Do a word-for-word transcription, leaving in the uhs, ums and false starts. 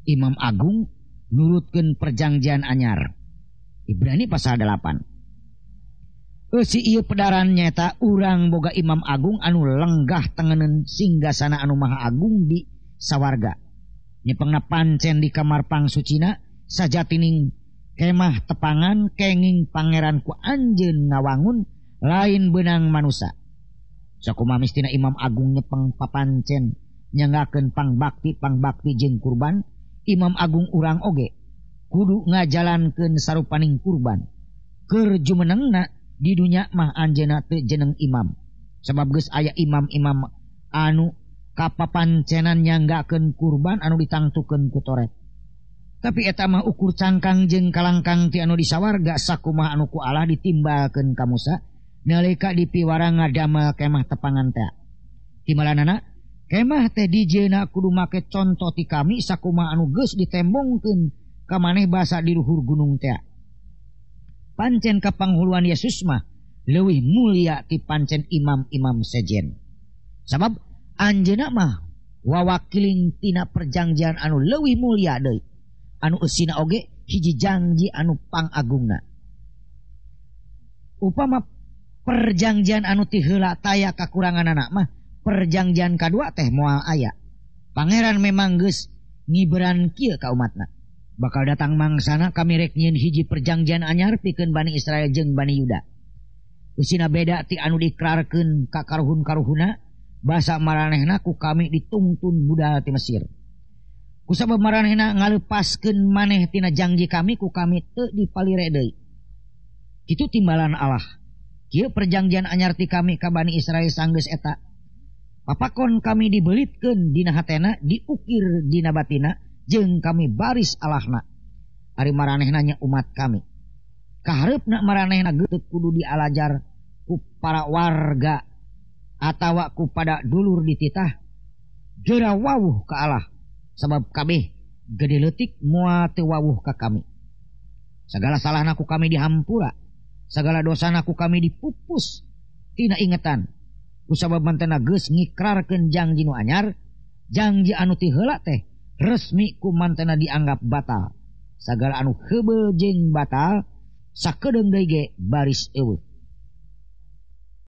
Imam Agung nurutkeun perjanjian anyar. Ibrani pasal delapan. Si ieu pedaran nyata urang boga Imam Agung anu lenggah tengeneun singgasana anu maha agung di sawarga. Nyepengna pancen di kamar pangsucina sajatining kemah tepangan kenging pangeran ku anjeun ngawangun lain beunang manusia. Sakumaha mistina Imam Agung nyepeng papancen nyanggakeun pangbakti pangbakti jeung kurban, Imam Agung urang oge kudu ngajalankeun sarupaning kurban. Keur jumenengna di dunya mah anjeunna teu jeneng imam, sabab geus aya imam-imam anu kapapancenan nyanggakeun kurban anu ditangtukeun ku Toret. Tapi eta mah ukur cangkang jeung kalangkang ti anu disawarga sakumaha anu ku Allah ditimbalkeun ka Musa nalika dipiwara ngadamel kemah tepangan teh. Timalanana kemah teh dijieuna kudu make conto ti kami sakumaha anu geus ditembongkeun ka maneh basa di luhur gunung teh. Pancen kapanghuluan Yesus mah leuwih mulia ti pancen imam-imam sejen. Sabab anjeunna mah wawakiling tina perjanjian anu leuwih mulia deui. Anu eusina oge hiji janji anu pangagungna. Upama perjanjian anu ti heula taya kakuranganana mah perjanjian kadua teh moal aya. Pangeran memang geus ngiberan kieu ka umatna. Bakal datang mangsana kami rek nyieun hiji perjanjian anyar pikeun Bani Israel jeung Bani Yuda. Eusina beda ti anu dikrarkeun ka karuhun-karuhuna basa maranehna ku kami ditungtun budal ti Mesir. Kusabab maranehna ngalepaskeun maneh tina janji kami ku kami teu dipalire deui. Kitu timbalan Allah. Kieu perjanjian anyar ti kami ka Bani Israel sanggeus eta. Papakon kami dibelitkeun dina hatena, diukir dina batina, jeung kami baris Allahna. Ari maranehna nya umat kami. Kahareupna maranehna geut kudu dialajar ku para warga atawa ku pada dulur dititah. Geura wawuh ka Allah. Sabab kabeh gede leutik moal teu wawuh ka kami. Sagala salahna ku kami dihampura, sagala dosana ku kami dipupus tina ingetan. Kusabab mantena geus ngikrarkeun janji nu anyar, janji anu ti heula teh resmi ku mantena dianggap batal. Sagala anu heubeul jeung batal sakedeung deui ge baris eueuh.